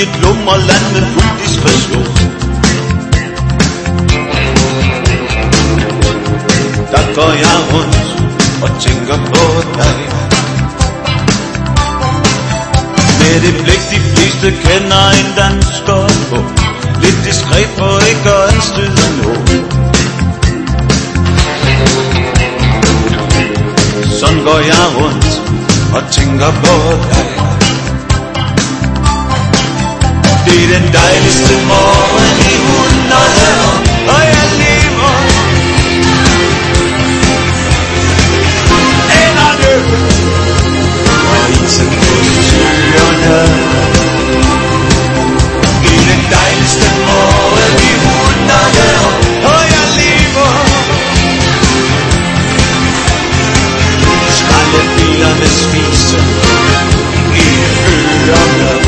et lummerland med fuld diskretion. Der går jeg rundt og tænker på dig. Med det blik de fleste kender en dansker på. Lidt diskret for ikke at anstøde nogen. Sådan går jeg rundt og tænker på dig. Det er den dejligste morgen i 100 år, og jeg lever. Enderne og isen på søerne. Det er den dejligste morgen i 100 år, og jeg lever. Skraldebilerne spiser i ørerne.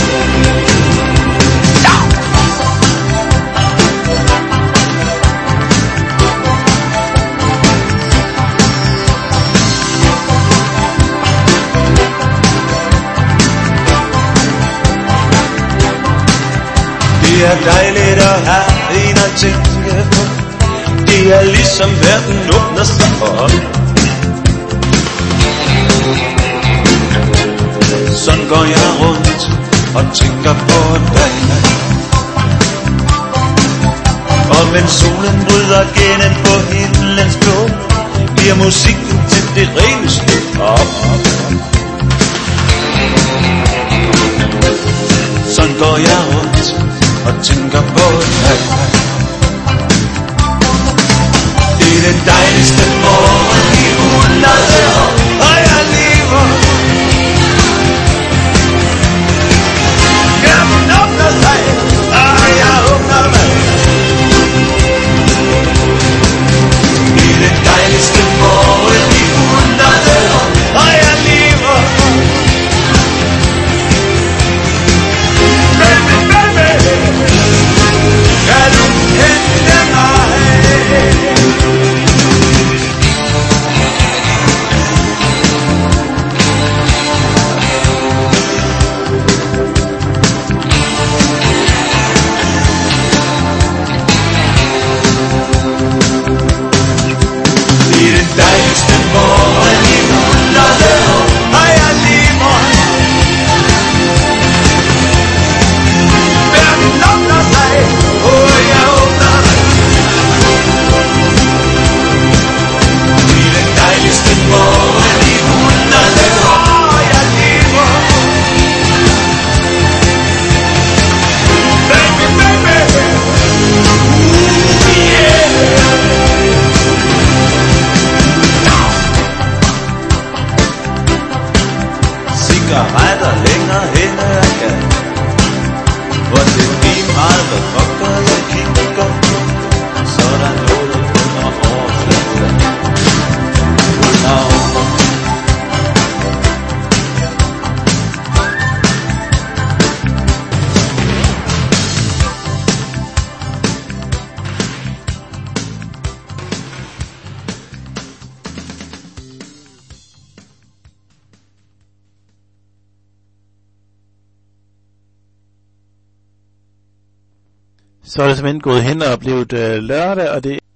Det er dejligt at have en at tænke på. Det er ligesom verden åbner sig op. Sådan går jeg rundt og tænker på dig. Og mens solen bryder gennem på himlens blå, bliver musikken til det reneste op. Sådan går jeg rundt og tænker på dig. Det er den dejligste morgen i 100 år, og jeg lever. Hjernen åbner sig, og jeg åbner mig. Det er den dejligste morgen i 100 år, og jeg lever. Kan du hente mig? Det er den dejligste morgen i 100 år, og jeg lever. Verden åbner sig, og jeg åbner mig. Det er den dejligste morgen i 100 år, og jeg lever. Baby, baby, yeah. Cigaretter længere henne ad gaden, hvor det er lige meget, hvad pokker jeg kigger på. Så er der noget under overfladen. Så er det simpelthen gået hen og blevet lørdag, og det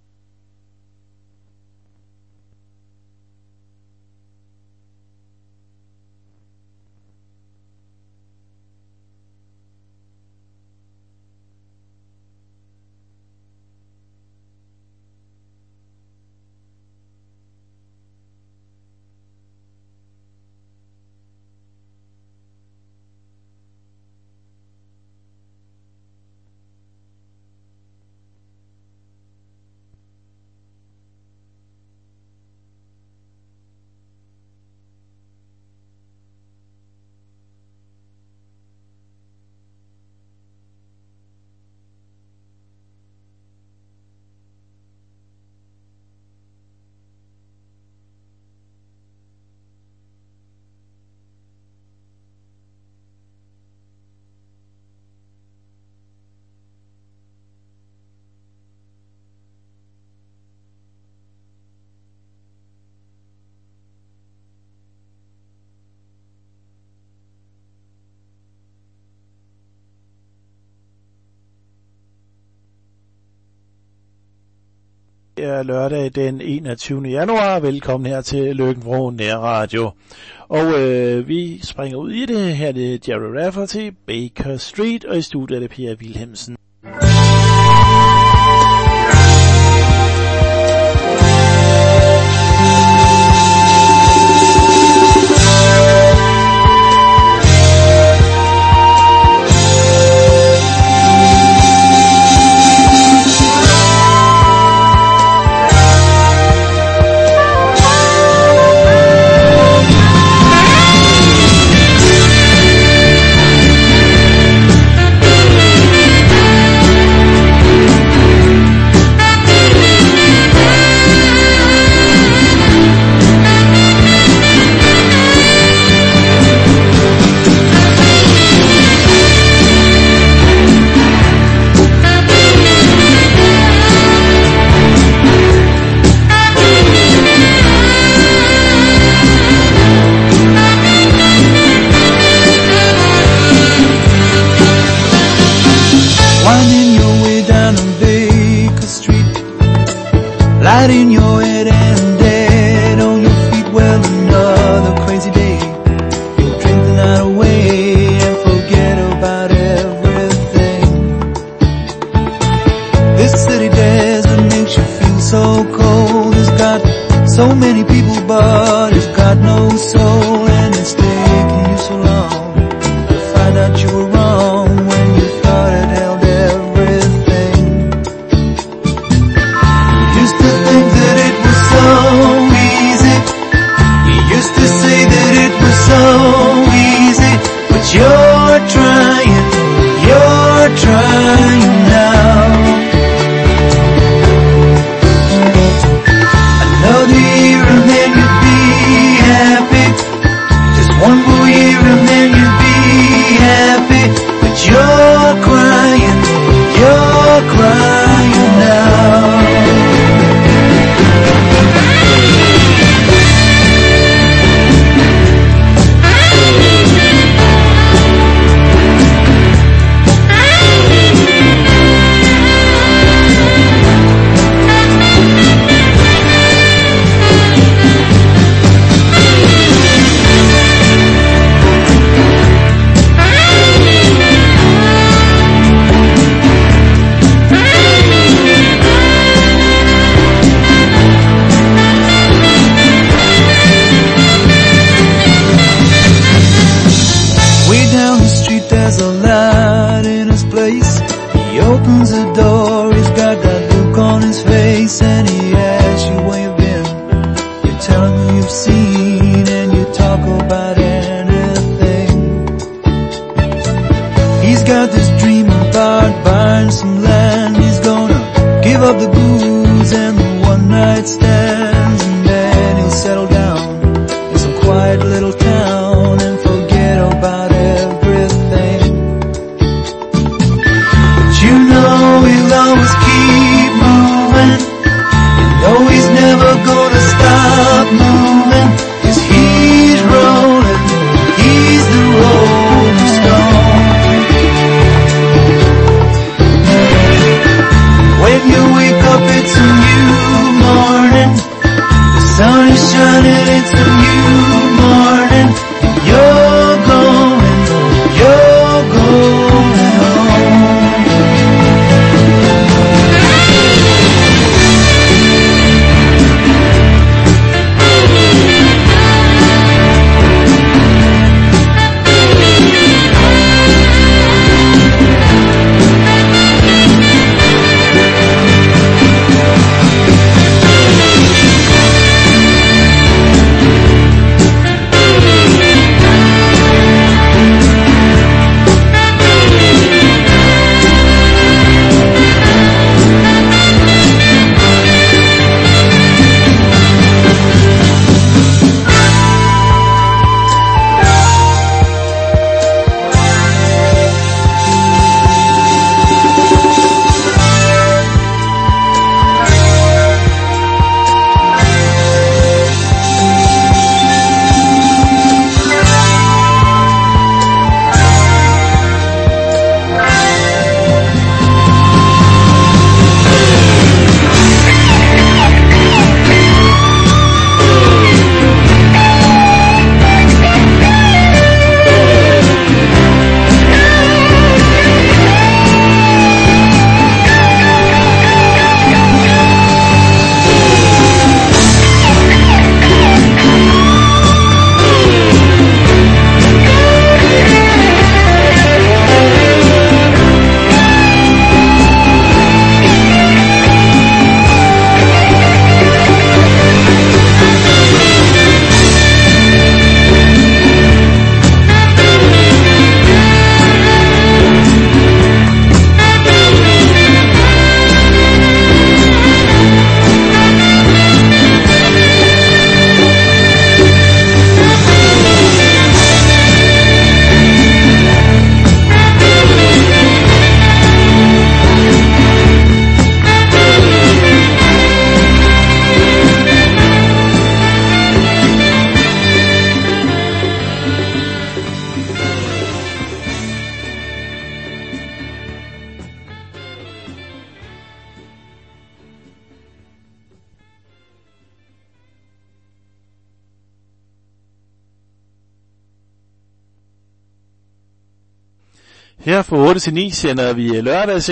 er lørdag den 21. januar. Velkommen her til Løkken-Vrå Nærradio. Og vi springer ud i det. Her er det Jerry Rafferty, Baker Street, og i studiet er det Pia Wilhelmsen. In your head and dead on your feet, well, another crazy day. You'll drink the night away and forget about everything. This city desert makes you feel so cold. It's got so many people, but it's got no soul. And it's taking you so long to find out you were wrong when you thought it held everything. Used to think that it was so easy. You used to say that it was so easy. But you're trying now. Another year and then you'd be happy. Just one more year and then you'd be happy. But you're crying now. There's a light in his place. He opens the door, he's got that look on his face, and he asks you where you've been. You tell him who you've seen, and you talk about anything. He's got this dream about buying some land. He's gonna give up the booze and the one night stands, and then he'll settle down in some quiet little town and forget about everything. You know he'll always keep moving. You Her fra 8 til 9 sender vi lørdags.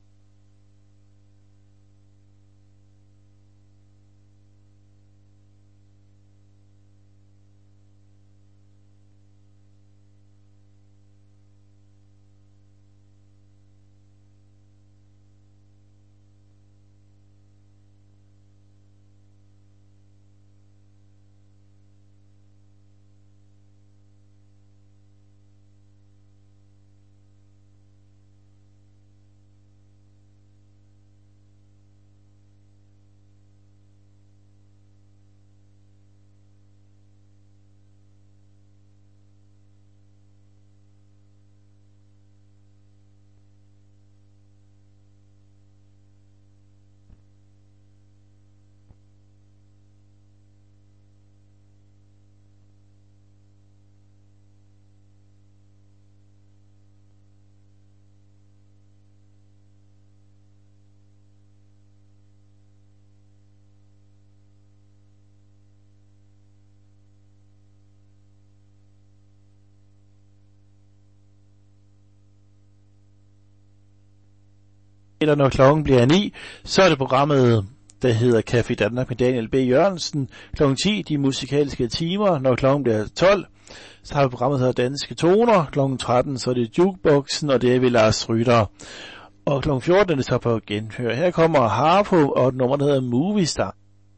Eller når klokken bliver 9, så er det programmet, der hedder Café Danmark med Daniel B. Jørgensen. Klokken 10, de musikalske timer. Når klokken bliver 12, så har vi programmet, der hedder Danske Toner. Klokken 13, så er det Jukeboxen, og det er ved Lars Rytter. Og klokken 14 er det så på genhør. Her kommer Harpo, og et nummer, der hedder Movie Star.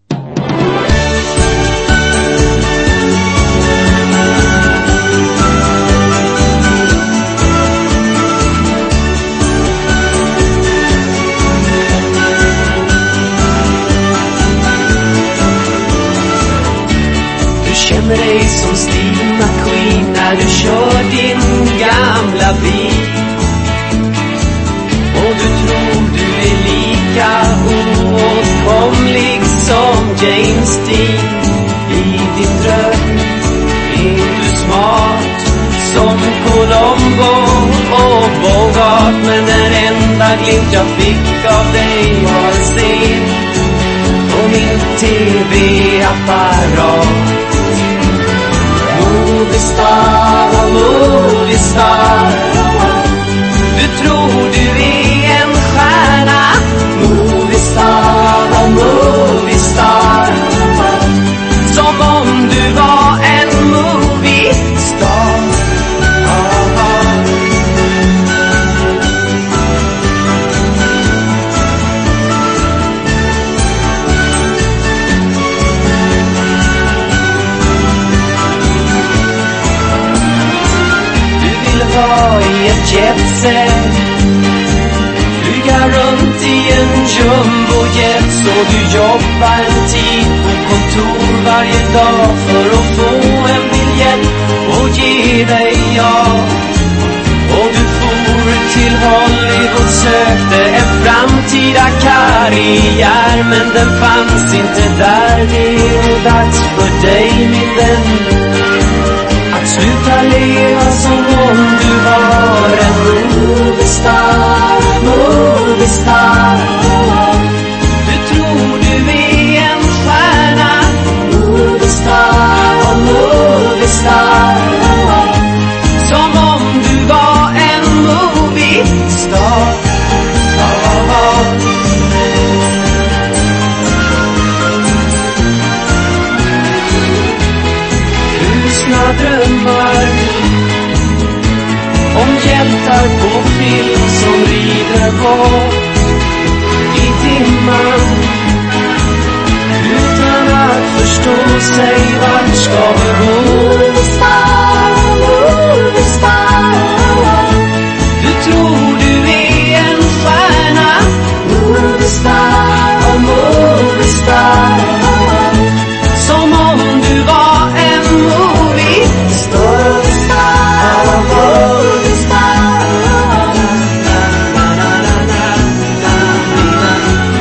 Känner dig som Steve McQueen när du kör din gamla bil. Och du tror du är lika oåtkomlig som James Dean. I din dröm är du smart som Columbo och Bogart. Men den enda glimt jag fick av dig var sen på min TV-apparat. Movie star, movie star. Du tror du är en stjärna. Movie star, movie star. Som om du var en movie star. I ett jetset, flyga runt i en jumbojet. Så du jobbar en tid på kontor varje dag för att få en biljett och ge dig ja. Och du for till Hollywood, sökte en framtida karriär. Men den fanns inte där. Det är dags för dig min vän att sluta leva som om du var en movie star, movie star. Du tror du är en stjärna. Movie star, movie star. Som om du var en movie star. Drömmar om hjältar på film som rider bort i dimman utan att förstå sig. Vart ska vi gå? Movie star, movie star. Du tror du är en stjärna. Movie star, movie star. Som om du var en movie star. Movie star.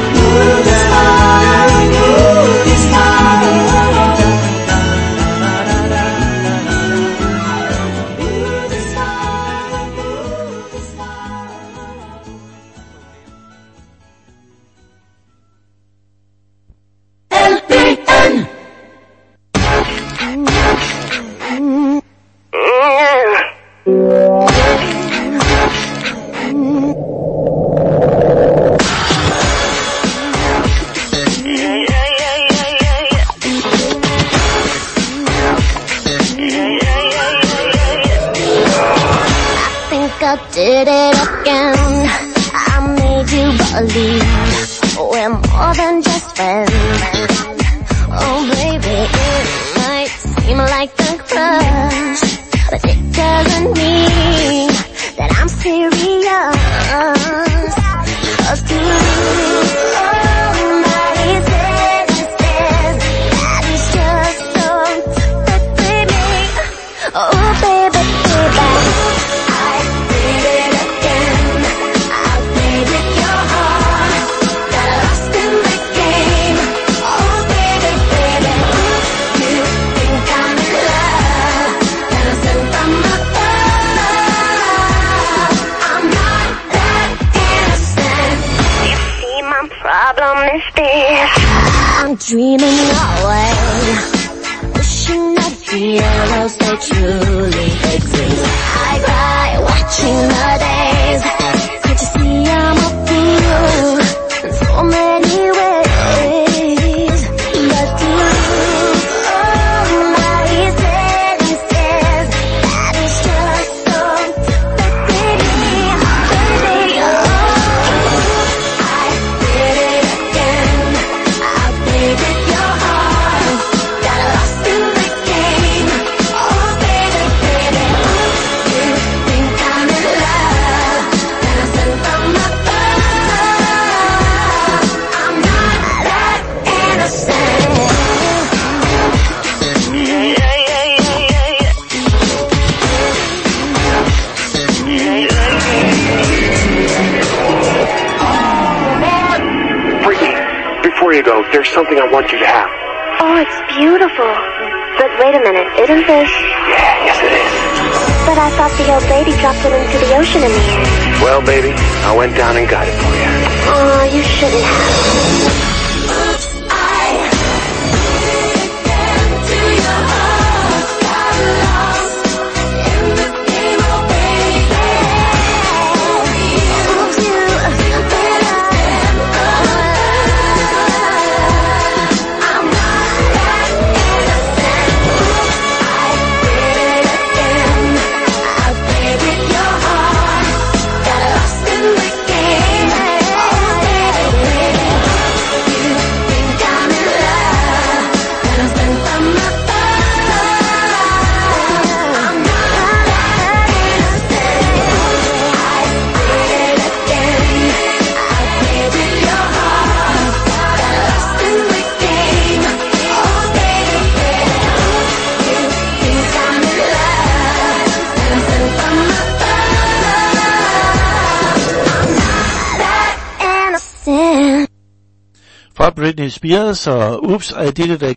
than just friends. Oh baby, it might seem like a crush, but it doesn't mean that I'm serious. 'Cause somebody says that it's just so perfectly me. Oh baby, baby, I did it again. I played with your heart, got lost in the game. Oh baby, baby, you think I'm in love, innocent from above. I'm not that innocent. You see, my problem is this: I'm dreaming away, wishing that heroes they truly exist. I cry watching the days. Can't you see I'm a fool in so many ways? But somebody says that it's just so perfectly me, baby. Oh, I did it again. I played with your heart, got lost in the game. Oh baby, baby, you think I'm in love, innocent from above. I'm not that innocent. Freaky, before you go, there's something I want you to have. Oh, it's beautiful. But wait a minute, isn't this? Yeah, yes it is. But I thought the old lady dropped it into the ocean in the end. Well, baby, I went down and got it for you. Oh, you shouldn't have. Oops, I to your heart, got lost in the game, oh baby. Hold you I'm not that innocent. I did it again. I played with your heart, got lost in the game. Oh baby, you think I'm in love, innocent from above. I'm not that innocent. I did it again. I played with your heart, got lost in the game. Oh baby, you think I'm in love, innocent from above. I'm not that innocent. Fra Britney Spears og Oops, I Did It Again.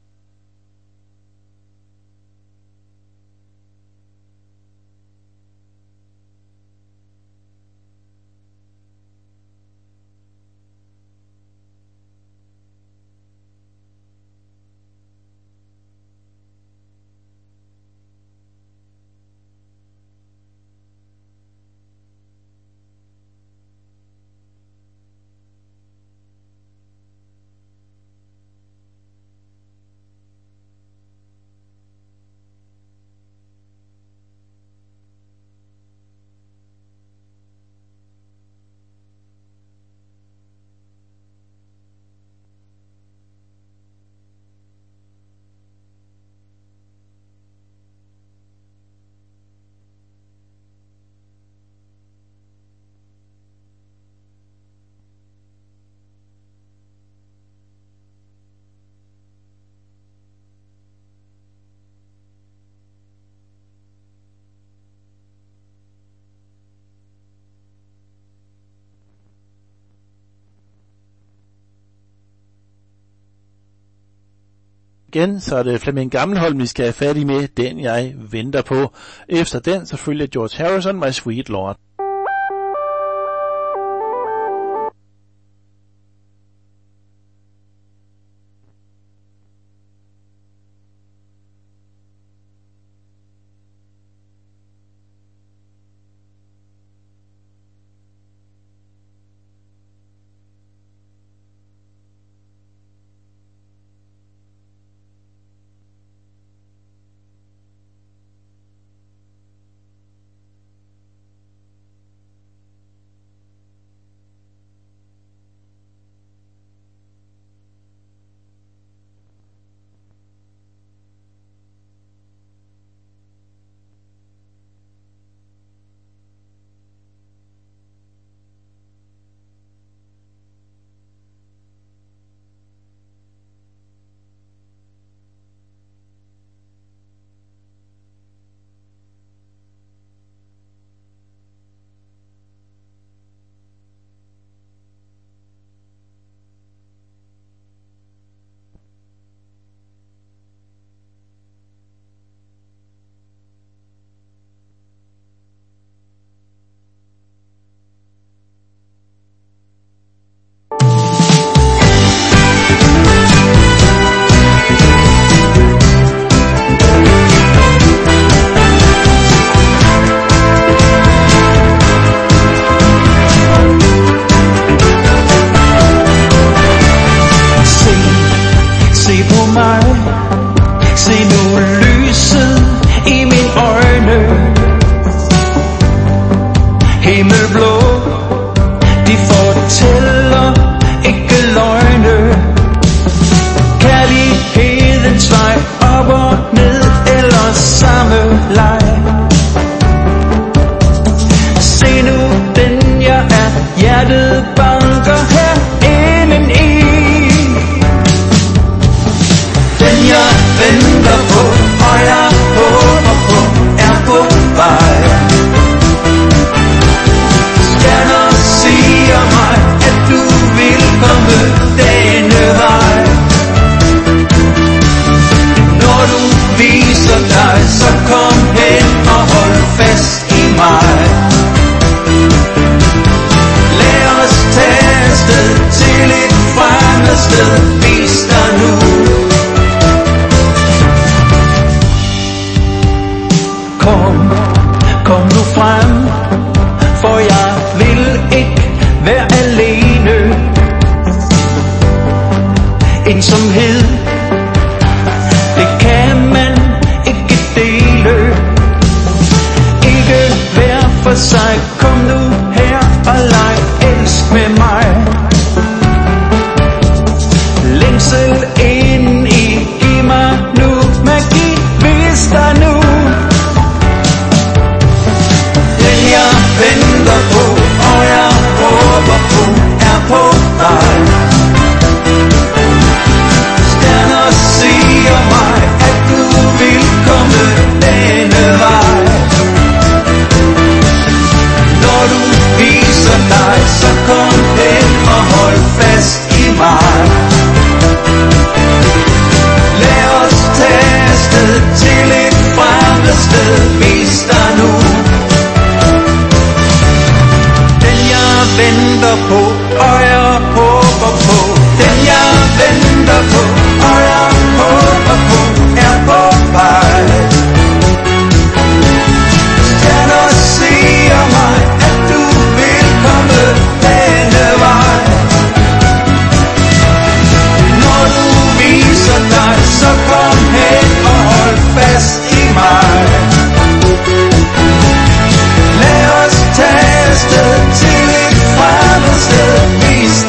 Igen, så er det Flemming Gammelholm, vi skal have fat i med Den jeg venter på. Efter den så følger George Harrison, My Sweet Lord. ensomhed. Det kan man ikke dele. Ikke hver for sig. Kom nu her og leg, elsk med mig. Længsel ind i, giv mig nu magi, vis dig nu. Den jeg venter på, og jeg håber på, er på vej. Stjerner siger mig, at du vil komme denne vej. Når du viser dig, så kom hen og hold fast i mig. Lad os tage afsted til et fremmed sted, vis dig nu. Den jeg venter på, og jeg håber på. Den jeg venter på, og jeg håber på, er på vej. Stjerner siger mig, at du vil komme denne vej. Når du viser dig, så kom hen og hold fast i mig. Lad os tage afsted til et fremmed sted, vis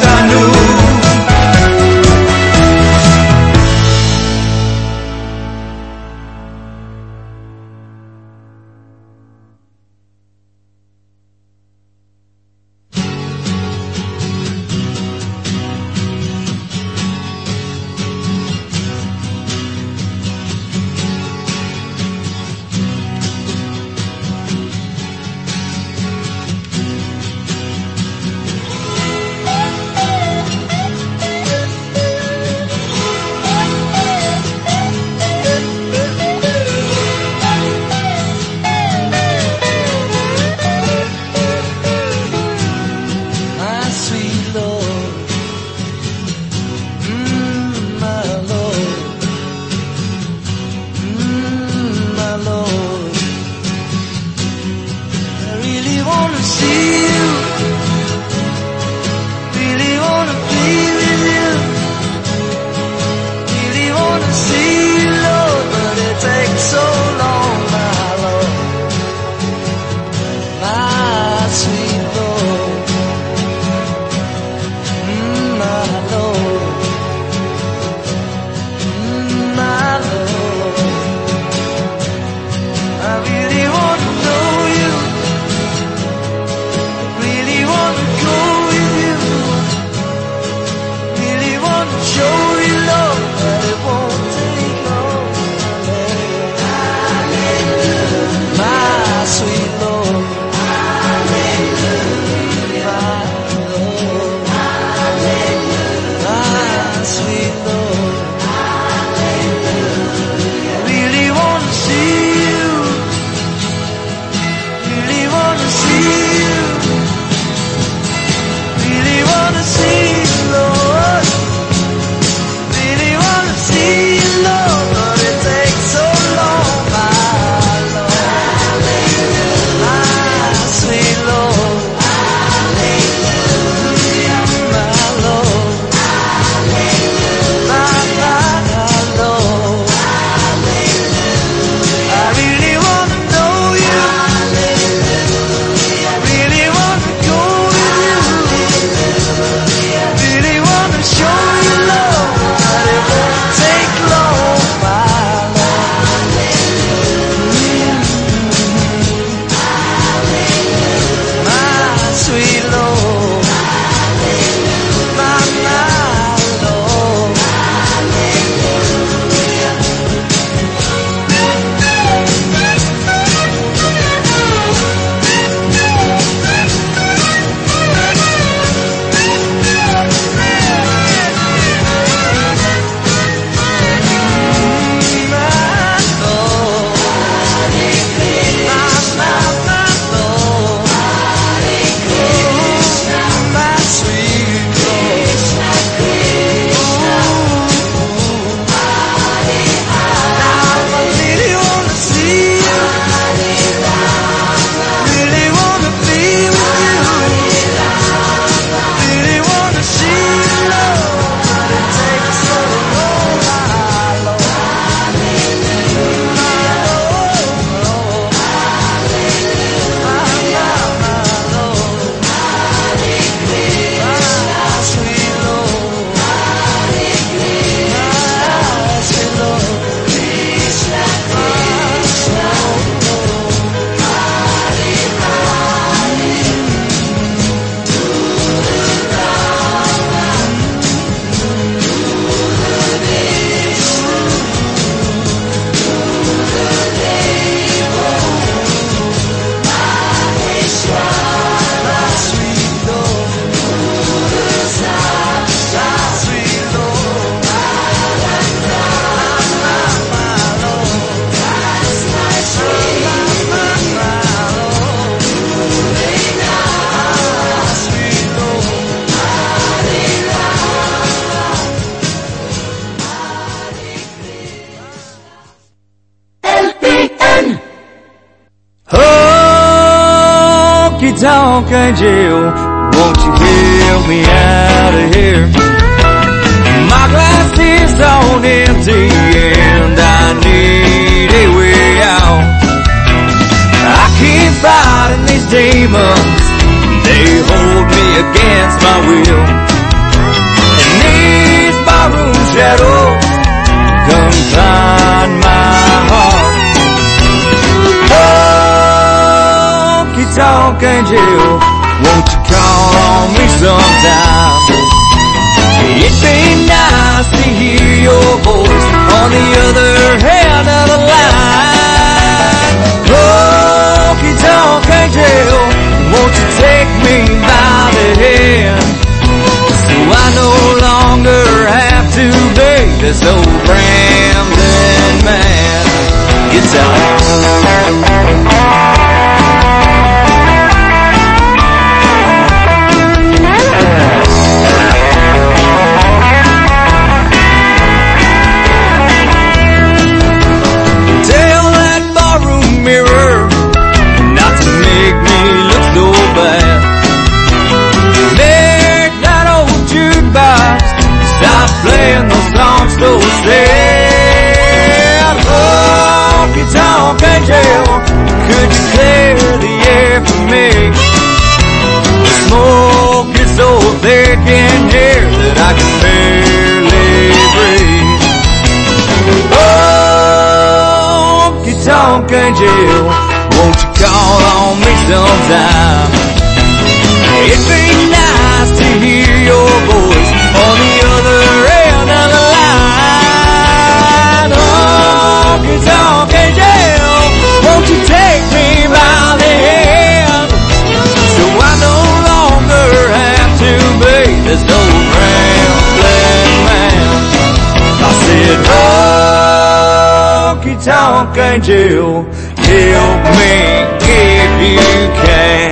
honky-tonk angel, won't you help me out of here? My glass is on empty and I need a way out. I keep fighting these demons, they hold me against my will. And these barroom shadows confine my heart. Honky-tonk angel, won't you call on me sometime? It'd be nice to hear your voice on the other end of the line. Honky-tonk angel, won't you take me by the hand, so I no longer have to be this old rambling man. Guitar. Playing those songs so sad. Honky-tonk angel, could you clear the air for me? The smoke is so thick in here that I can barely breathe. Honky-tonk angel, won't you call on me sometime? It'd be nice to hear your voice on the other end of the line. Honky-tonk angel, won't you take me by the hand, so I no longer have to be this old rambling man. I said, honky-tonk angel, help me if you can.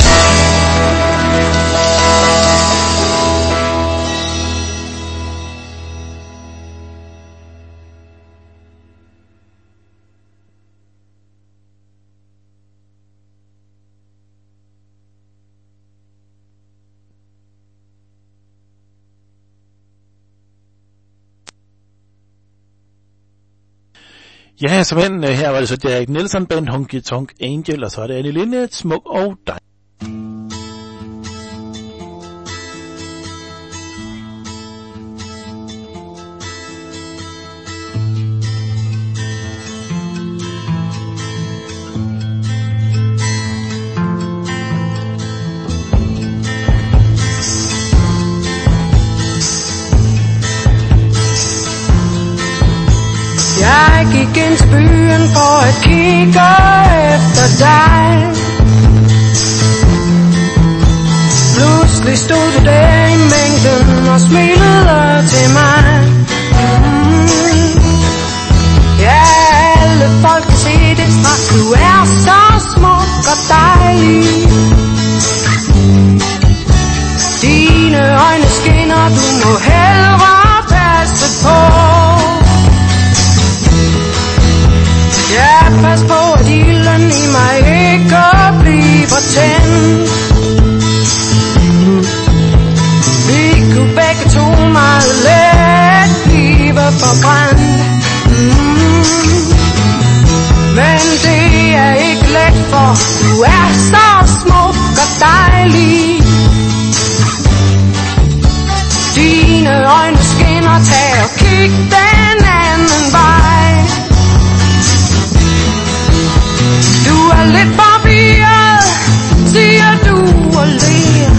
Ja, som her var det så Derek Nelson Band, Honky-tonk Angel, og så er det Anne Linnet, Smuk og Dig. Jeg gik ind til byen for at kigge efter dig. Pludselig stod du der i mængden og smilede til mig. Ja, alle folk kan se det, for du er så smuk og dejlig. Dine øjne skinner, du må hellere passe på. Ja, pas på, at ilden i mig ikke bliver tændt. Vi kunne begge to meget let blive forbrændt. Men det er ikke let, for du er så smuk og dejlig. Dine øjne skinner, tag og kig den anden vej. Du er lidt forvirret, siger du og ler.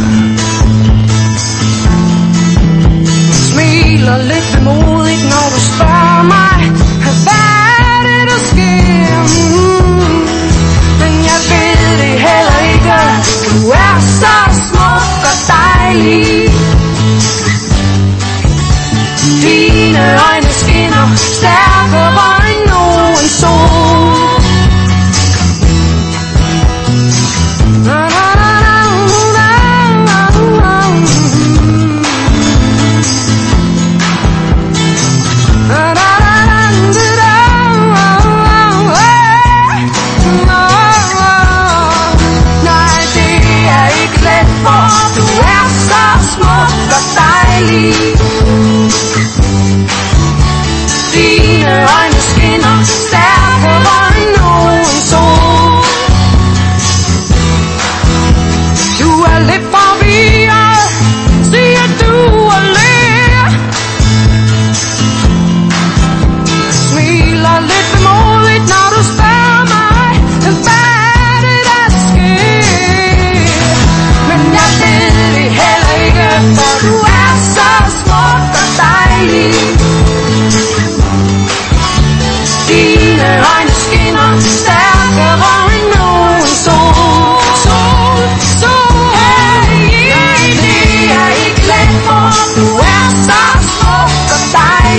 Smiler lidt vemodigt, når du spørger mig, hvad er det, der sker? Men jeg ved det heller ikke, du er så smuk og dejlig. Dine øjne skinner stærkere end nogen sol.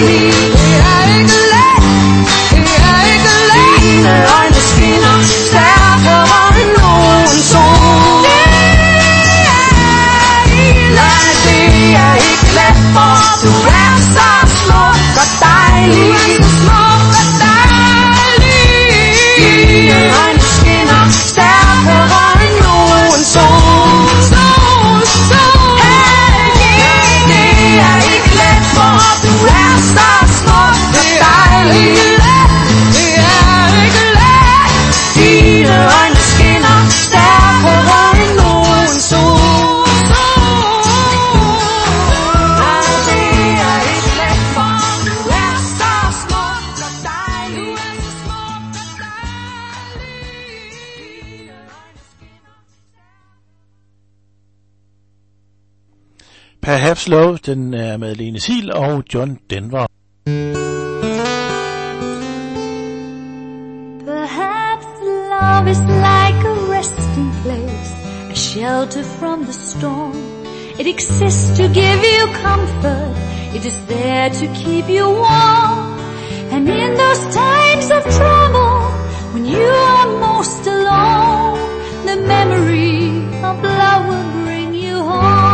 dejligt. Jeg er ikke let, jeg er ikke let. Dine øjne skinner stærkere end nogen sol. Nej, det er ikke let, for du er så smuk og dejlig. Smuk og dejlig. Dine øjne skinner stærkere end nogen sol. Sol, sol. Hey, det er ikke let, for du er så smuk og dejlig. Det er ikke let. Dine øjne skinner stærkere end nogen sol. Nej, det er ikke let, for du er så smuk og dejlig. Perhaps Love, den er med Lene Siel og John Denver. Perhaps love is like a resting place, a shelter from the storm. It exists to give you comfort, it is there to keep you warm. And in those times of trouble, when you are most alone, the memory of love will bring you home.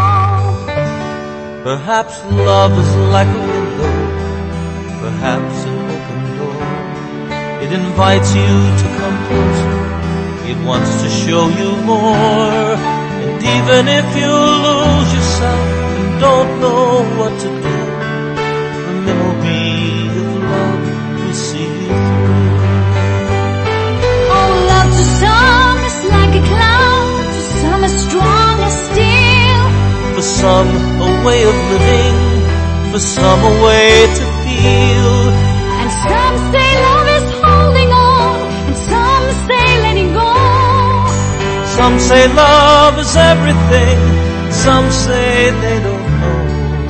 Perhaps love is like a window, perhaps an open door. It invites you to come closer, it wants to show you more. And even if you lose yourself and don't know what to do, the memory of love will see you through. Oh, love to some is like a cloud, to some as strong as steel. For some, a way of living, for some, a way to feel. And some say love is holding on, and some say letting go. Some say love is everything, some say they don't know.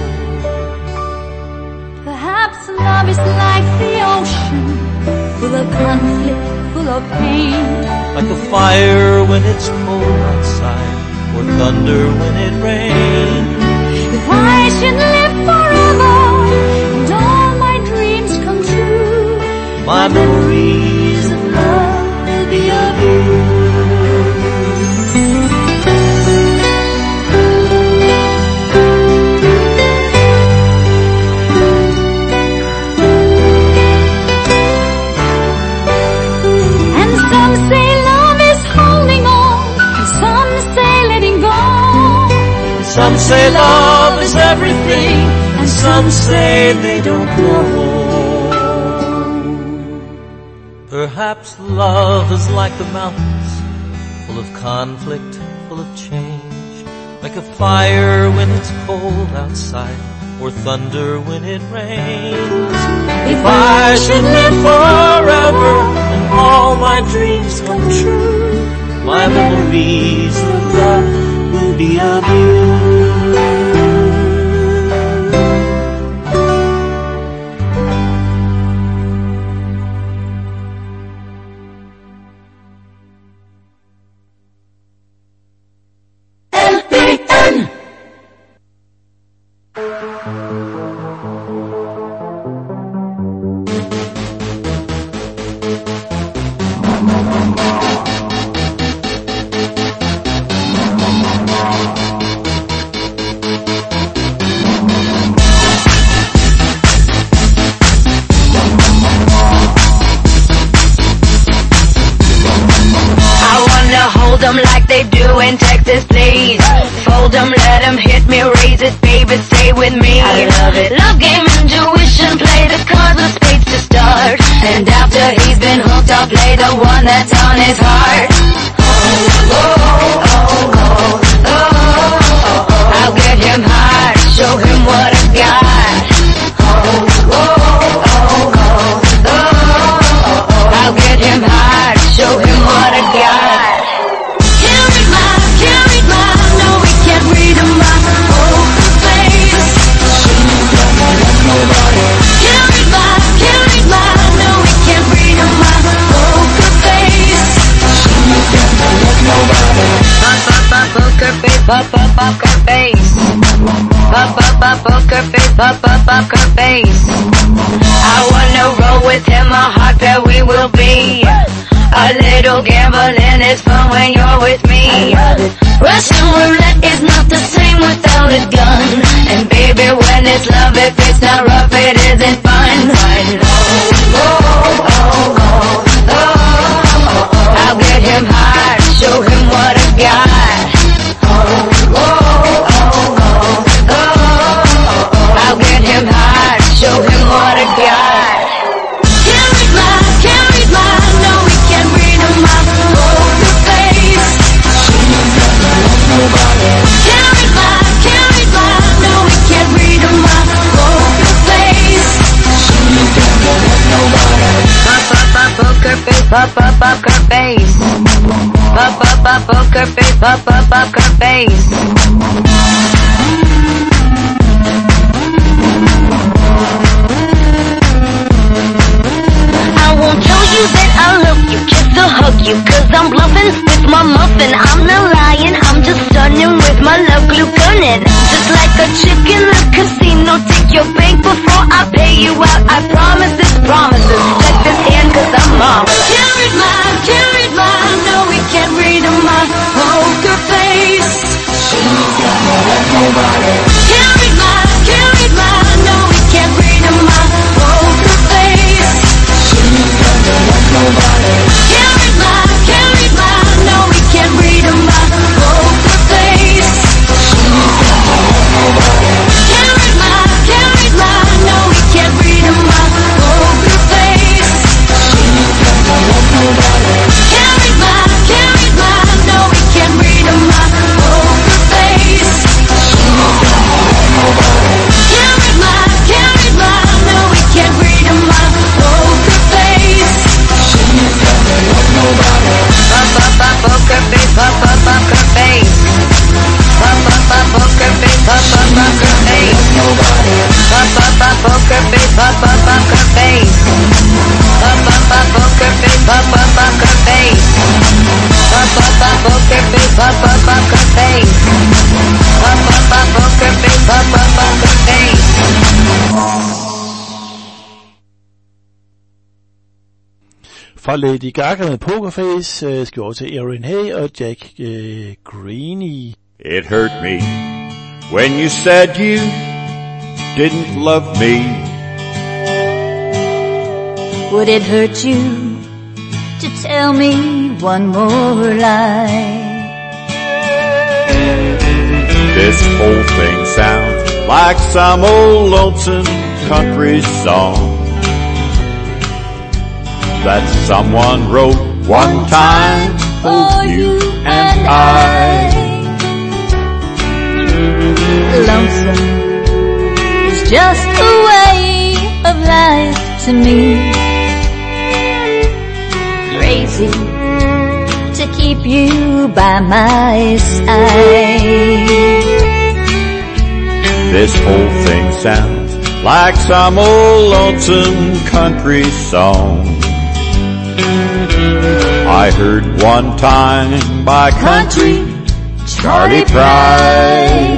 Perhaps love is like the ocean, full of conflict, full of pain. Like a fire when it's cold outside, or thunder when it rains. If I should live forever, and all my dreams come true, My memories of love will be of you. and some say love is holding on, and some say letting go. Some say love is everything, and some say they don't know. Perhaps love is like the mountains, full of conflict, full of change. Like a fire when it's cold outside, or thunder when it rains. If I should live forever, and all my dreams come true, my memories of love will be of you. Like they do in Texas, please. Fold 'em, let 'em hit me, raise it, baby, stay with me. I love it. Love game, intuition, play the cards with spades to start. And after he's been hooked, I'll play the one that's on his heart. Oh, oh, oh, oh, oh, oh, oh. I'll get him hard, show him what I got. Oh, oh, oh, oh, oh, oh. I'll get him hard, show him what I got. Poker face, poker face. poker face, poker face. I wanna roll with him, a hot pair we will be. A little gambling is fun when you're with me. Russian roulette is not the same without a gun. And baby, when it's love, if it's not rough, it isn't fun. I'll get him high, show him what I got. I'll get him high, show him what I got. Can't read my, no, we can't read my poker face. Can't read my, no, we can't read my poker face. Poker face, poker face. Poker face, poker face. I won't tell you that I love you, kiss or hug you, 'cause I'm bluffing with my muffin. I'm not lying, I'm just stunning with my love glue gunning. Just like a chick in the casino, take your bank before I pay you out. I promise this promises, check this hand 'cause I'm mom. Can't read my, no we can't read my poker face. Can't read my, no we can't read my poker face. Can't read my, no we can't read my poker face. Can't read my, no we can't read my poker face. Can't read my, no we can't read my poker face. Can't read my, no we can't read my poker face. Poker face, poker face. Poker face, poker face. Poker face, poker face. Poker face, poker face. Poker face, poker face. Poker face, poker face. Fra Lady Gaga med Pokerface skal over til Erin Hay og Jack Greeny. It hurt me when you said you didn't love me. Would it hurt you to tell me one more lie? This whole thing sounds like some old lonesome country song that someone wrote one time for you and I. Lonesome is just a way of life to me. Crazy to keep you by my side. This whole thing sounds like some old lonesome country song I heard one time by country Charlie Pride.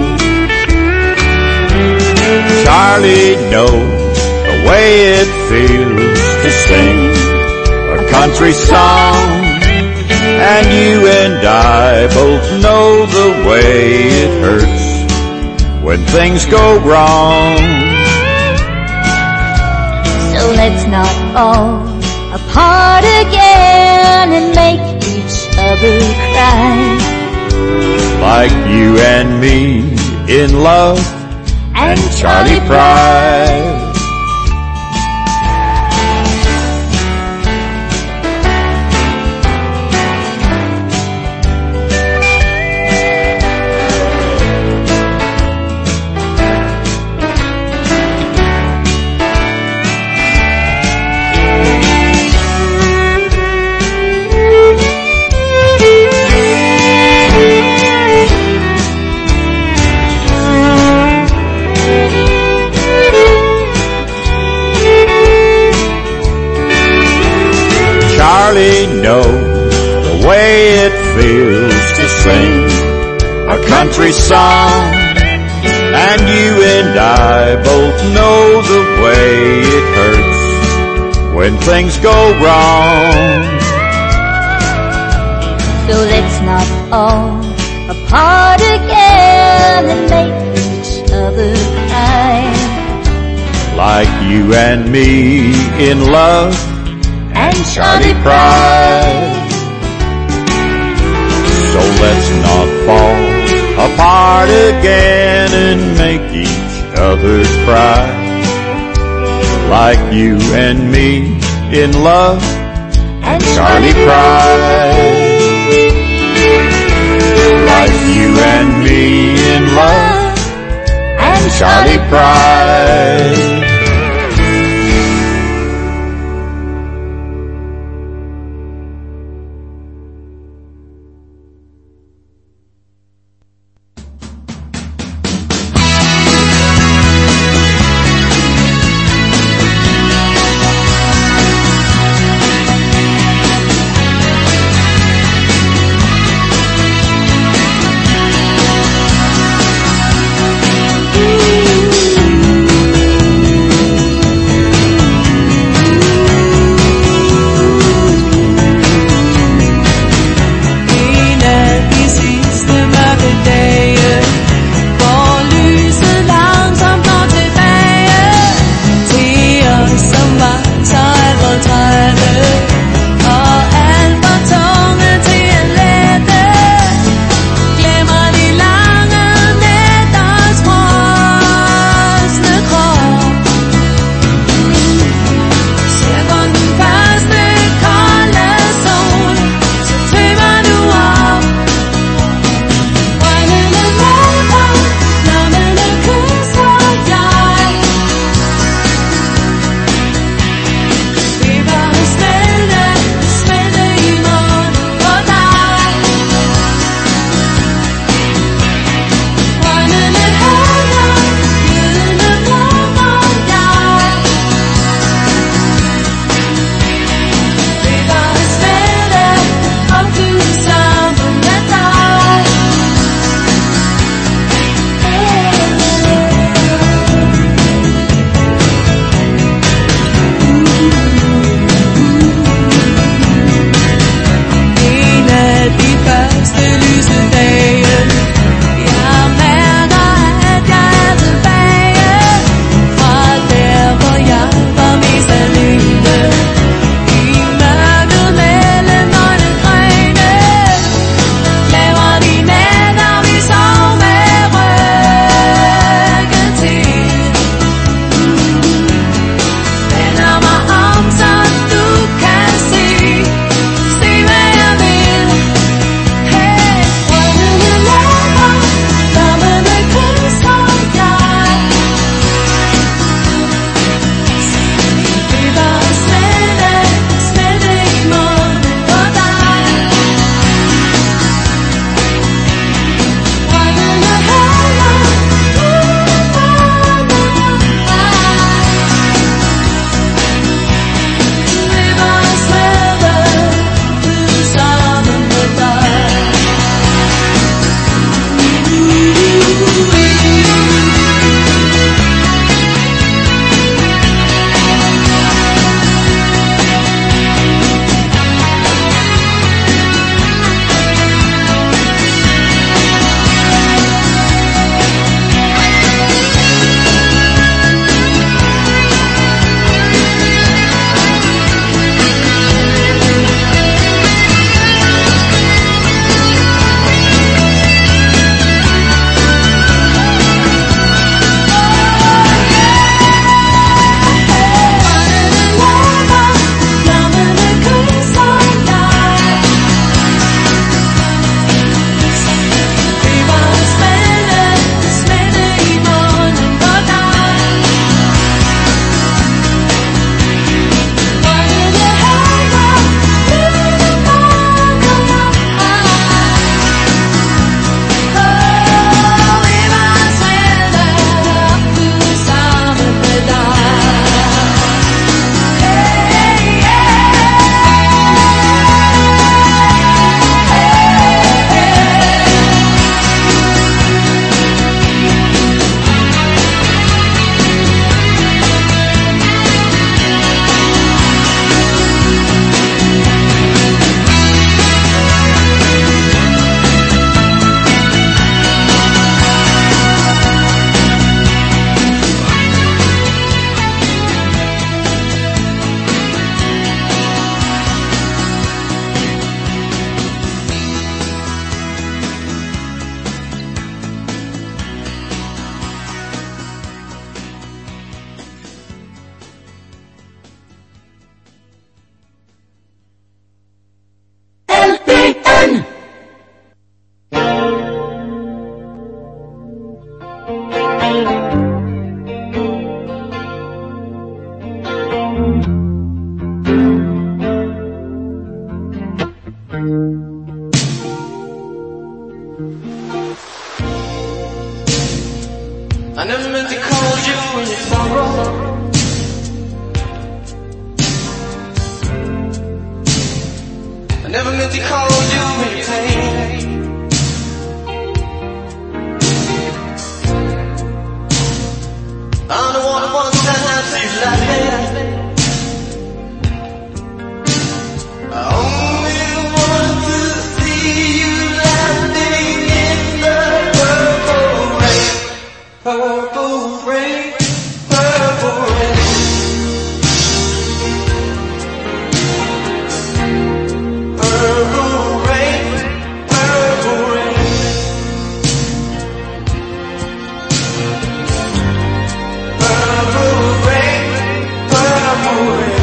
Charlie knows the way it feels to sing a country song, and you and I both know the way it hurts when things go wrong. So let's not fall apart again and make each other cry, like you and me in love and Charlie Pride. Charlie knows the way it feels to sing a country song, And you and I both know the way it hurts when things go wrong. So let's not fall apart again and make each other cry. Like you and me in love and Charlie Pride. So let's not fall apart again and make each other cry. Like you and me in love and Charlie Pride. Like you and me in love and Charlie Pride. to call you in pain. I'm the one who wants to see you like that. I only want to see you laughing in the purple rain. Purple rain, purple rain. Purple rain, purple rain. Purple rain, purple rain.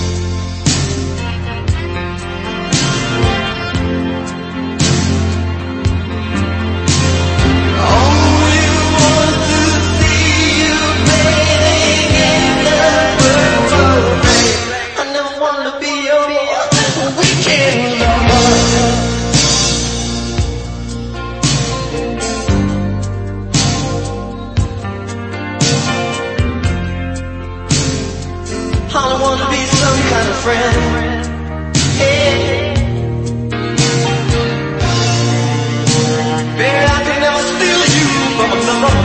Only want to see you bathing in the purple rain. I never wanna be your weekend lover. I don't wanna be some kind of friend. Hey. Baby, I can never steal you from another.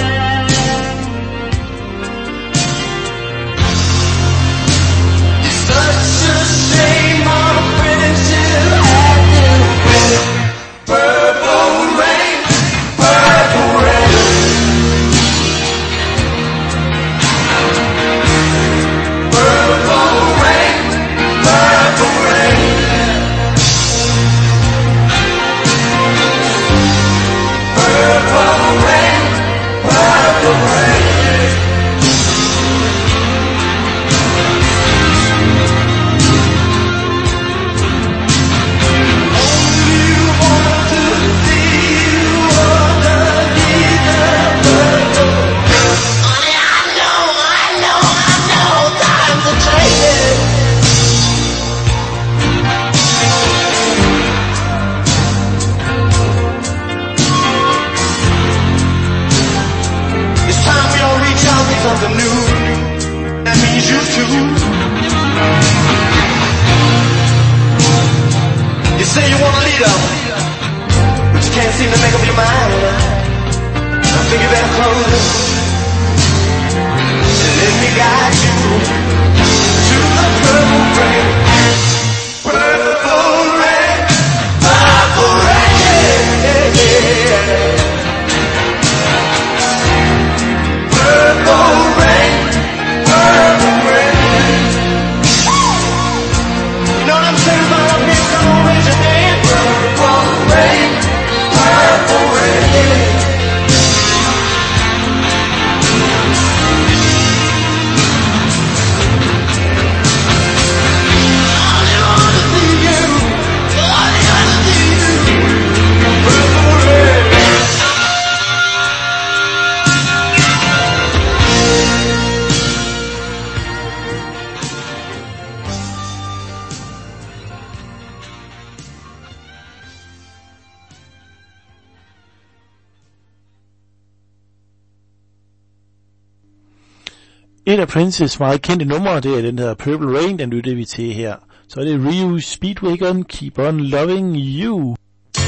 It's such a shame our friendship had to end. Purple rain, purple rain. Purple rain, purple rain. Purple rain, purple rain. Only want to see you underneath the purple rain. Honey, I know, times are changing. It's time we all reach out for something new. That means you too. You say you want a leader, but you can't seem to make up your mind. I think you better close and let me guide you to the purple rain. Purple rain, purple rain. Purple rain, purple rain. You know what I'm saying about up here? Come on, raise your hand. Purple rain, purple rain. Only wanna see you. Only wanna see you. Purple rain. Et af Princes meget kendte numre, det er den der Purple Rain, den lytter vi til her. Så er det Rio Speedwagon, Keep on Loving You.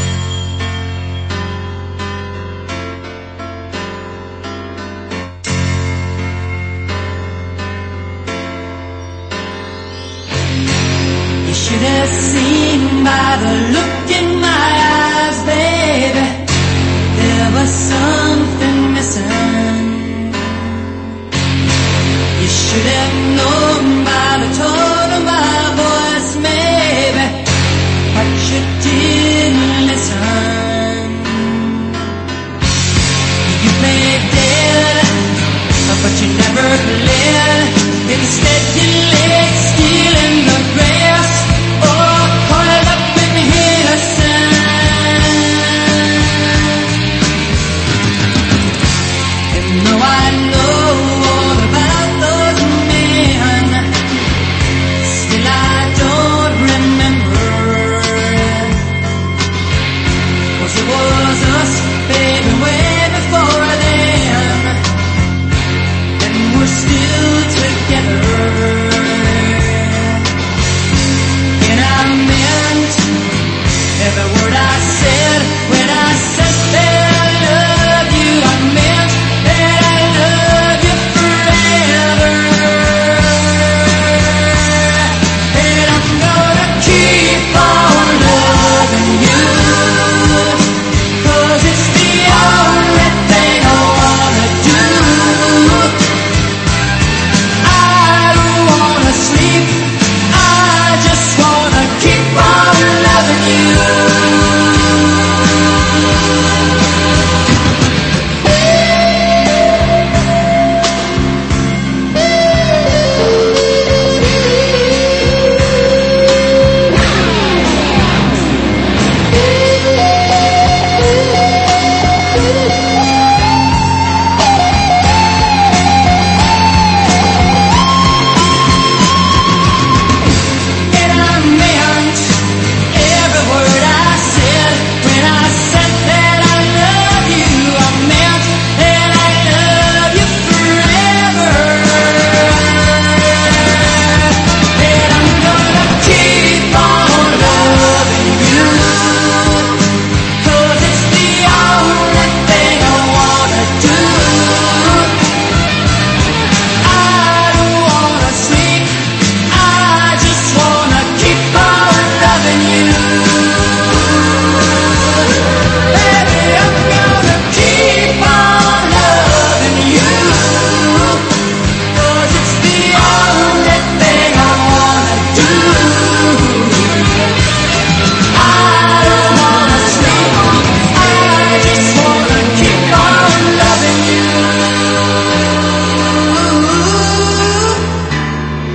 You should have seen by the look in my eyes, baby, there was something missing. You should have known by the tone of my voice, maybe, but you didn't listen. You played dead, but you never played.